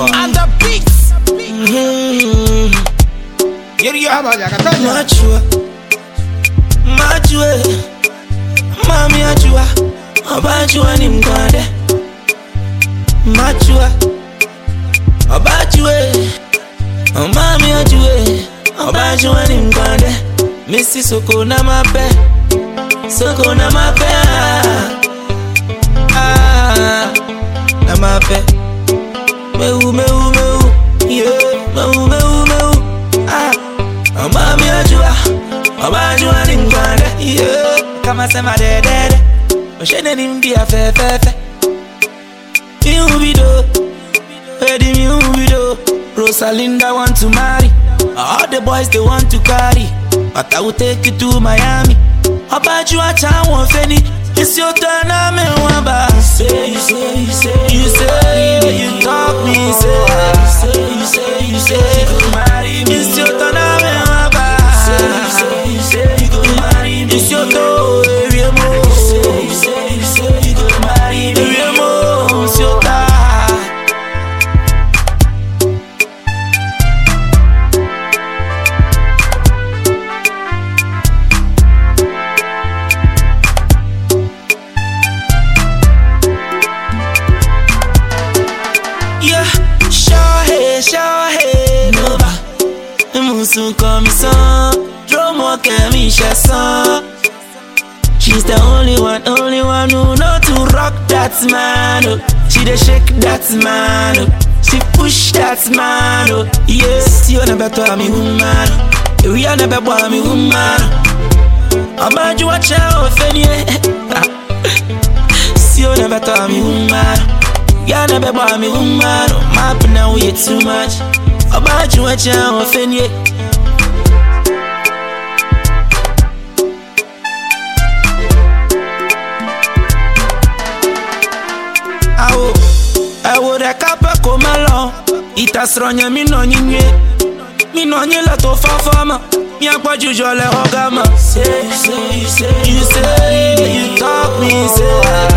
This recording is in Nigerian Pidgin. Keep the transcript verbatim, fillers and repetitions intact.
And the beats. Mm-hmm. Machua, Machua, Mami Achua, Obachua ni mkwade. Machua, Obachua, Mami Achua, Obachua ni mkwade. Missy Soko na mape, Soko na mape, ah, na mape. Meu, meu, meu, yeah, meu, meu, meu, ah. Mami Achua, Obachua ni mkwade, yeah. Kama sema de de de, Oshene ni mbia fe fe fe. Mi ubido, Eddie mi ubido. Rosalinda want to marry, all the boys they want to carry, but I will take you to Miami. Obachua cha won feni, it's your turn na me wamba. Say you say you say you say you talk me say you say you say you go marry me. It's your turn na me wamba. Say you say you say you go marry me. It's your turn, area mo. Say you say you say you go marry me. Area mo, it's your turn. Yeah, sure hey, sure hey, Nova. Musu come son, Dromo kemi son. She's the only one, only one who know to rock that man. Oh. She dey shake that man. Oh. She push that man. Oh. Yes, you never told me woman. We are never born me woman. Obachua cha ofenye. You never told me woman. You never born me woman. My now way too much. Obachua cha ofenye. Awo, awo de kapa komalo. Ita sronya mi no nyinye. Mi no nye la to fa fama. Mi akwa jujo le hogama. Say, say, say, you say, you talk me say.